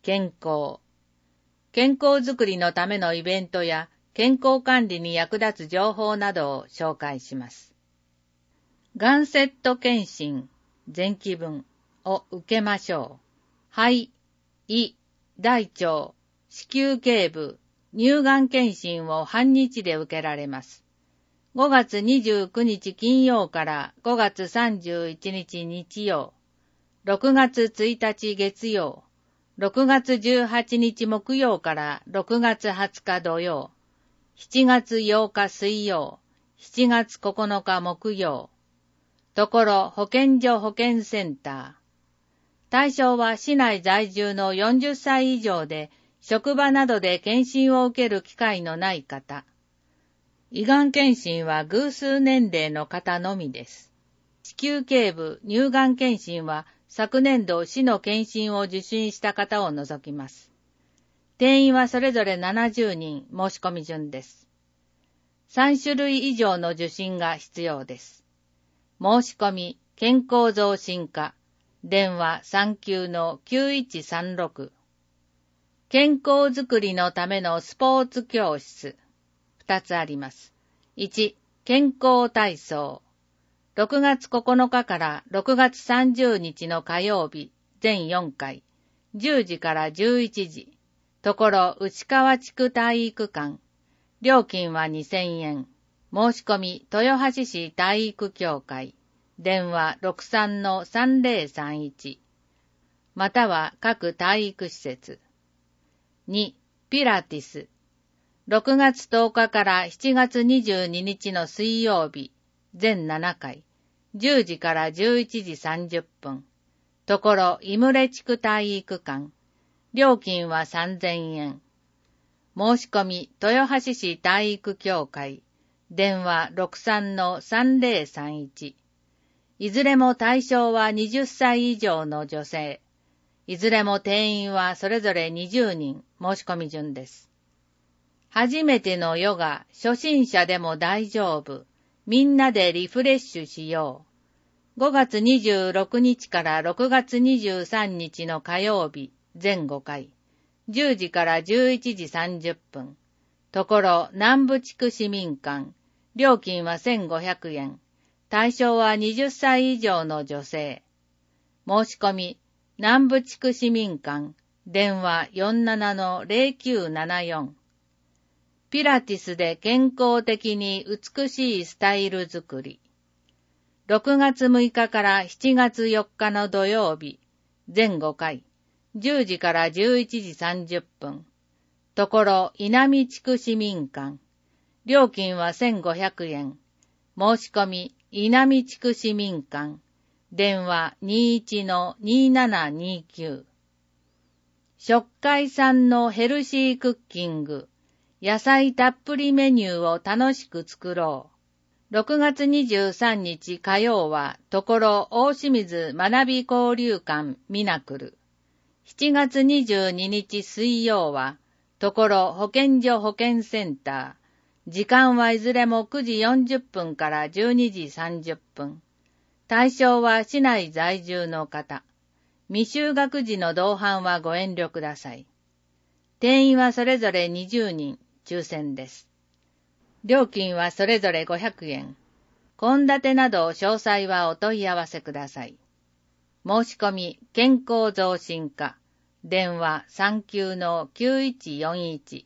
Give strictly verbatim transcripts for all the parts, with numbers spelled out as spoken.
健康。健康づくりのためのイベントや健康管理に役立つ情報などを紹介します。がんセット検診前期分を受けましょう。肺、胃、大腸、子宮頸部、乳がん検診を半日で受けられます。ごがつにじゅうくにち金曜からごがつさんじゅういちにち日曜、ろくがつついたち月曜、ろくがつじゅうはちにち木曜からろくがつはつか土曜、しちがつようか水曜、しちがつここのか木曜。ところ保健所保健センター。対象は市内在住のよんじゅっさい以上で、職場などで検診を受ける機会のない方。胃がん検診は偶数年齢の方のみです。子宮頸部乳がん検診は昨年度市の検診を受診した方を除きます。定員はそれぞれななじゅうにん申し込み順です。さんしゅるい以上の受診が必要です。申し込み健康増進課電話 さんきゅうのきゅういちさんろく 健康づくりのためのスポーツ教室ふたつあります。いち、健康体操ろくがつここのかからろくがつさんじゅうにちの火曜日全よんかいじゅうじからじゅういちじところ内川地区体育館料金はにせんえん申し込み豊橋市体育協会電話 ろくさんのさんぜろさんいち または各体育施設。に、ピラティスろくがつとおかからしちがつにじゅうににちの水曜日全ななかいじゅうじからじゅういちじさんじゅっぷんところ井村地区体育館料金はさんぜんえん申し込み豊橋市体育協会電話 ろくさんのさんぜろさんいち いずれも対象ははたち以上の女性いずれも定員はそれぞれにじゅうにん申し込み順です。初めてのヨガ初心者でも大丈夫みんなでリフレッシュしようごがつにじゅうろくにちからろくがつにじゅうさんにちの火曜日全ごかいじゅうじからじゅういちじさんじゅっぷんところ南部地区市民館料金はせんごひゃくえん対象ははたち以上の女性申し込み南部地区市民館電話 よんななのぜろきゅうななよん ピラティスで健康的に美しいスタイル作りろくがつむいかからしちがつよっかの土曜日全ごかいじゅうじからじゅういちじさんじゅっぷんところ稲見地区市民館料金はせんごひゃくえん申し込み稲見地区市民館電話 にいちのにななにきゅう 食会さんのヘルシークッキング野菜たっぷりメニューを楽しく作ろうろくがつにじゅうさんにち火曜はところ大清水学び交流館ミナクルしちがつにじゅうににち水曜はところ保健所保健センター時間はいずれもくじよんじゅっぷんからじゅうにじさんじゅっぷん対象は市内在住の方未就学児の同伴はご遠慮ください定員はそれぞれにじゅうにん抽選です料金はそれぞれごひゃくえん献立など詳細はお問い合わせください申し込み健康増進課電話 さんきゅうのきゅういちよんいち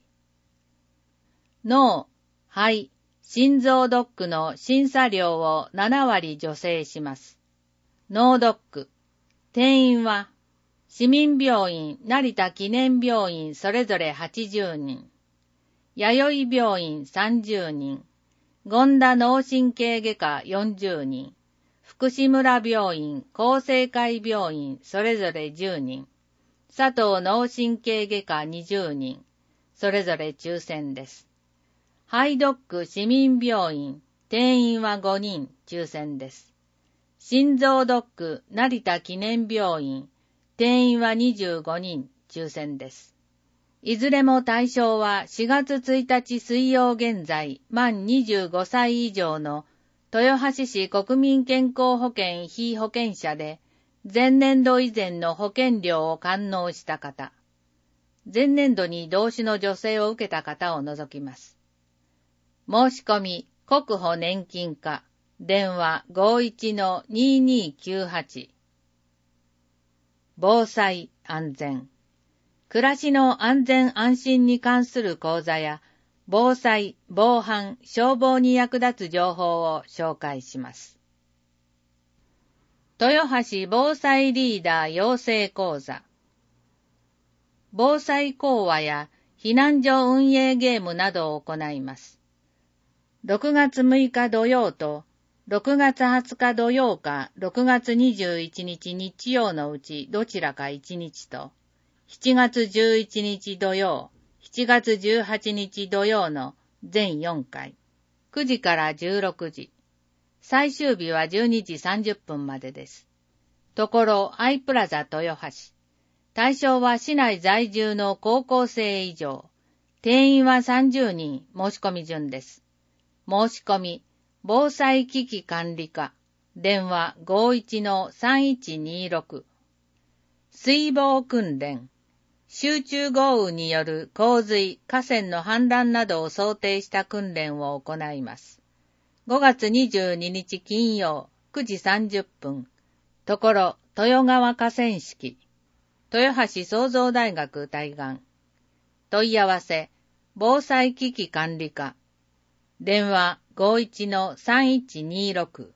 脳、肺、心臓ドックの審査料をななわり助成します脳ドック定員は市民病院成田記念病院それぞれはちじゅうにん弥生病院さんじゅうにん権田脳神経外科よんじゅうにん福祉村病院厚生会病院それぞれじゅうにん佐藤脳神経外科にじゅうにんそれぞれ抽選です肺ドック市民病院定員はごにん抽選です心臓ドック成田記念病院定員はにじゅうごにん抽選ですいずれも対象はしがつついたち水曜現在満にじゅうごさい以上の豊橋市国民健康保険被保険者で前年度以前の保険料を完納した方前年度に同種の助成を受けた方を除きます。申し込み、国保年金課、電話 ごいちのにーにーきゅうはち。防災安全。暮らしの安全安心に関する講座や、防災、防犯、消防に役立つ情報を紹介します。豊橋防災リーダー養成講座。防災講話や避難所運営ゲームなどを行います。ろくがつむいか土曜とろくがつはつか土曜かろくがつにじゅういちにち日曜のうちどちらかいちにちと、しちがつじゅういちにち土曜、しちがつじゅうはちにち土曜の全よんかい、くじからじゅうろくじ、最終日はじゅうにじさんじゅっぷんまでです。ところアイプラザ豊橋。対象は市内在住の高校生以上。定員はさんじゅうにん、申し込み順です。申し込み、防災危機管理課、電話 ごいちのさんいちにーろく。水防訓練。集中豪雨による洪水、河川の氾濫などを想定した訓練を行います。ごがつにじゅうににち金曜、くじさんじゅっぷん。ところ、豊川河川敷。豊橋創造大学対岸。問い合わせ、防災危機管理課。電話 ごいちのさんいちにーろく。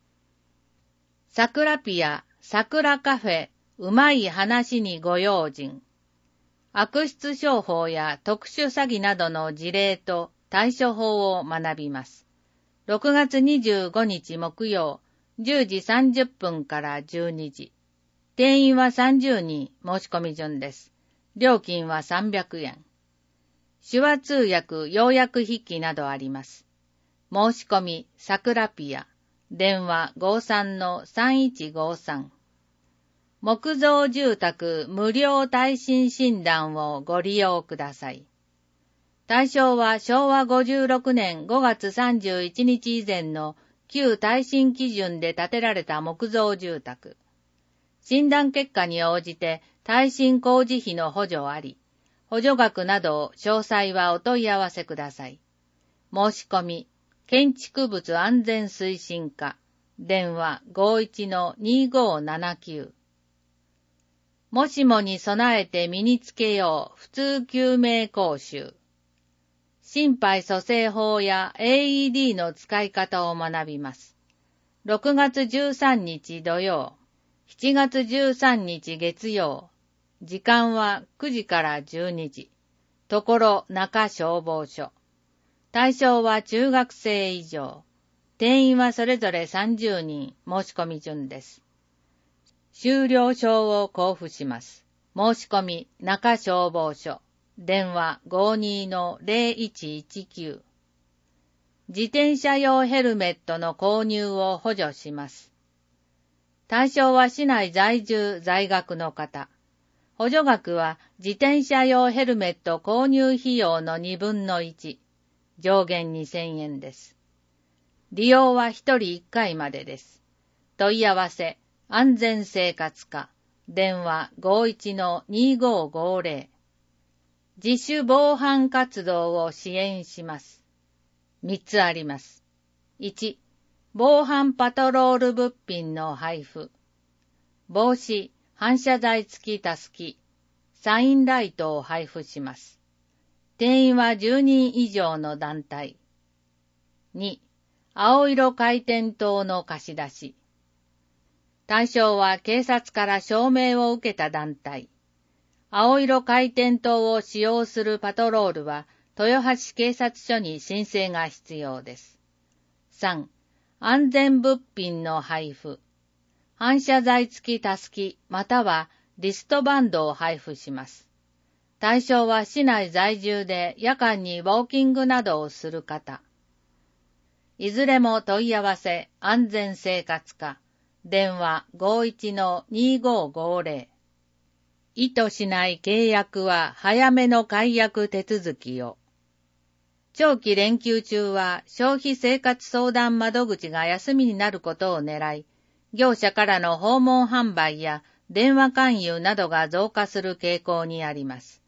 桜ピア、桜カフェ、うまい話にご用心。悪質商法や特殊詐欺などの事例と対処法を学びます。ろくがつにじゅうごにち木曜、じゅうじさんじゅっぷんからじゅうにじ。定員はさんじゅうにん、申し込み順です。料金はさんびゃくえん。手話通訳、要約筆記などあります。申し込み、桜ピア。電話 ごさんのさんいちごさん。木造住宅無料耐震診断をご利用ください。対象はしょうわごじゅうろくねんごがつさんじゅういちにち以前の旧耐震基準で建てられた木造住宅。診断結果に応じて耐震工事費の補助あり、補助額など詳細はお問い合わせください。申し込み、建築物安全推進課、電話 ごいちのにーごーななきゅう。もしもに備えて身につけよう普通救命講習。心肺蘇生法や エーイーディー の使い方を学びます。ろくがつじゅうさんにち土曜、しちがつじゅうさんにち月曜。時間はくじからじゅうにじ。ところ中消防署。対象は中学生以上。定員はそれぞれさんじゅうにん、申し込み順です。終了証を交付します。申し込み中消防署。電話 ごにのぜろいちいちきゅう。自転車用ヘルメットの購入を補助します。対象は市内在住在学の方。補助額は自転車用ヘルメット購入費用のにぶんのいち。上限にせんえんです。利用はひとりいっかいまでです。問い合わせ、安全生活課。電話 ごいちのにーごーごーぜろ。自主防犯活動を支援します。みっつあります。いち、防犯パトロール物品の配布。帽子、反射材付きたすき、サインライトを配布します。定員はじゅうにん以上の団体。に、青色回転灯の貸し出し。対象は警察から証明を受けた団体。青色回転灯を使用するパトロールは、豊橋警察署に申請が必要です。さん、安全物品の配布。反射材付きたすきまたはリストバンドを配布します。対象は市内在住で夜間にウォーキングなどをする方。いずれも問い合わせ安全生活課。電話 ごいちのにーごーごーぜろ。意図しない契約は早めの解約手続きを。長期連休中は消費生活相談窓口が休みになることを狙い、業者からの訪問販売や電話勧誘などが増加する傾向にあります。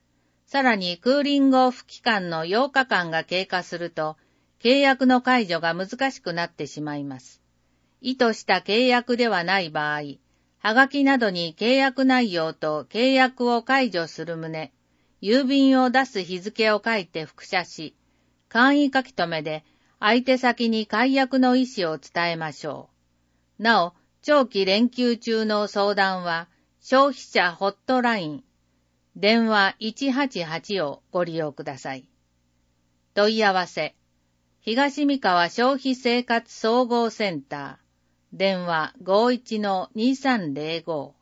さらにクーリングオフ期間のようかかんが経過すると、契約の解除が難しくなってしまいます。意図した契約ではない場合、はがきなどに契約内容と契約を解除する旨、郵便を出す日付を書いて複写し、簡易書き留めで相手先に解約の意思を伝えましょう。なお、長期連休中の相談は、消費者ホットライン、電話いちはちはちをご利用ください。問い合わせ、東三河消費生活総合センター、電話 ごいちのにさんぜろご